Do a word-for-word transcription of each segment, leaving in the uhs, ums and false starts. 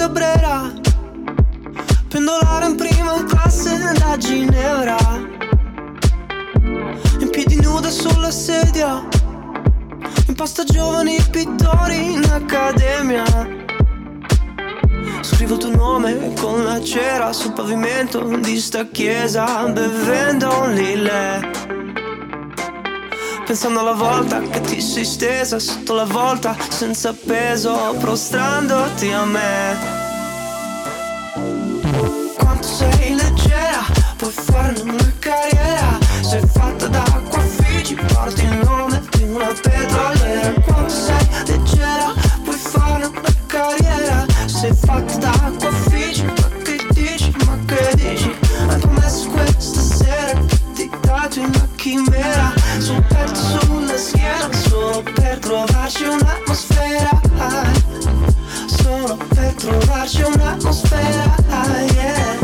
Cabrera, pendolare in prima classe da Ginevra, in piedi nuda sulla sedia, impasta giovani pittori in accademia. Scrivo il tuo nome con la cera sul pavimento di sta chiesa, bevendo un lilè, pensando alla volta che ti sei stesa sotto la volta senza peso, prostrandoti a me. Quanto sei leggera, puoi farne una carriera, sei fatta d'acqua Figi, porti il nome di una petroliera. Quanto sei leggera, puoi farne una carriera, sei fatta d'acqua Figi, ma che dici, ma che dici? Hai promesso questa sera che ti tagli una chimera sul petto, sulla schiena, solo per trovarci un'atmosfera, solo per trovarci un'atmosfera, yeah.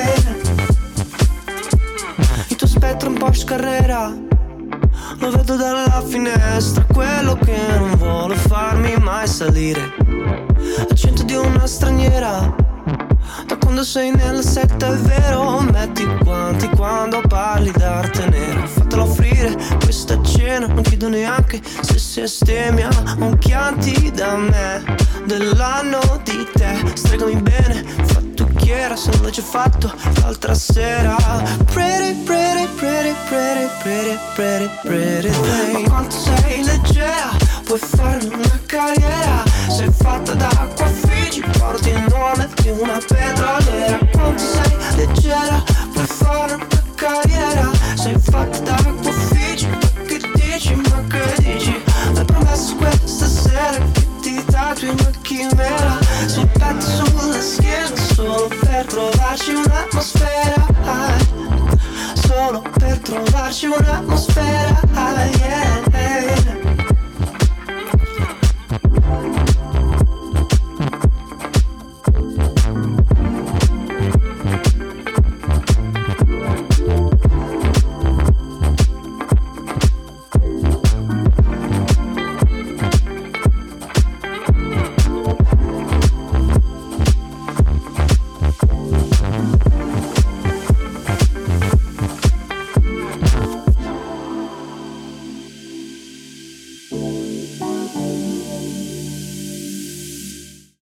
Il tuo spettro in Porsche Carrera lo vedo dalla finestra, quello che non vuole farmi mai salire. Accento di una straniera, da quando sei nella setta è vero, metti i guanti quando parli d'arte nera. Fatela offrire questa cena, non chiedo neanche se si estemmia, un chianti da me dell'anno di te. Stregami bene, fattucchiera, se non l'hai già fatto l'altra sera. Pretty, pretty, pretty, pretty, pretty, pretty, pretty thing. Ma quanto sei leggera, puoi farne una carriera, sei fatta d'acqua Figi, porti il nome di una petroliera. Quanto sei leggera, puoi fare una carriera, sei fatta d'acqua Figi, ma che dici, ma che dici? Hai promesso questa sera che ti tagli una chimera sul petto, sulla schiena, solo per trovarci un'atmosfera, solo per trovarci un'atmosfera.